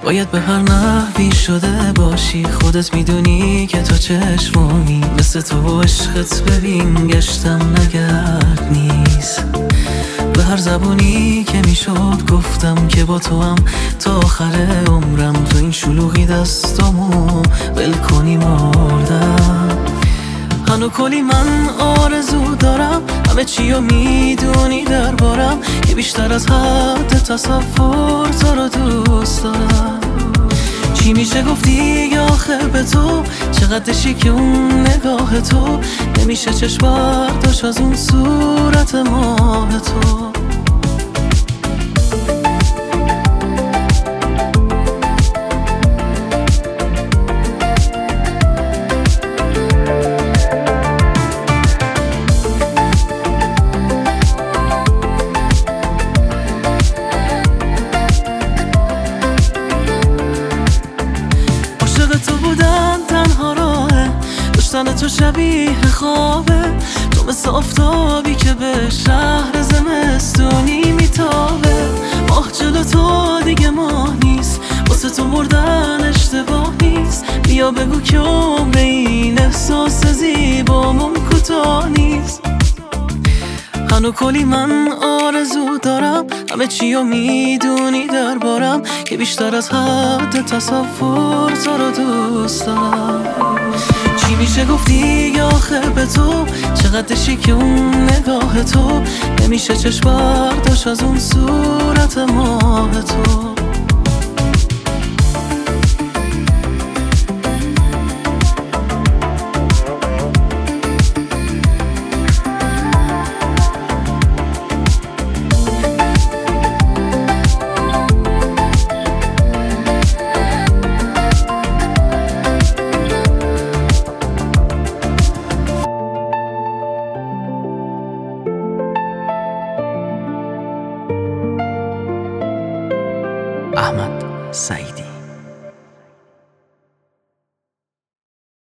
باید به هر نحوی شده باشی، خودت میدونی که تو چشمامی. مثل تو عشقت ببین گشتم نگرد نیست. به هر زبونی که میشد گفتم که با تو هم تا آخر عمرم. تو این شلوغی دستامو ول کنی مردم. هنو کلی من آرزو دارم، همه چیو میدونی دربارم، که بیشتر از حد تصور تو رو دوست دارم. چی میشه گفتی آخه به تو، چقدر شیک اون نگاه تو، نمیشه چشم برداشت از اون صورت ماه تو. تو بودن تنها راهه، داشتن تو شبیه خوابه. تو مثل آفتابی که به شهر زمستونی میتابه. ماه جلو تو دیگه ماه نیست، واسه تو مردن اشتباه نیست. بیا بگو که عمر این احساس زیبامون کوتاه نیست. هنو کلی من آرزو دارم، همه چیو میدونی دربارم، که بیشتر از حد تصور تو رو دوست دارم. چی میشه گفتی آخه به تو، چقدر شیک اون نگاه تو، نمیشه چشم برداشت از اون صورت ماه تو. احمد سعیدی.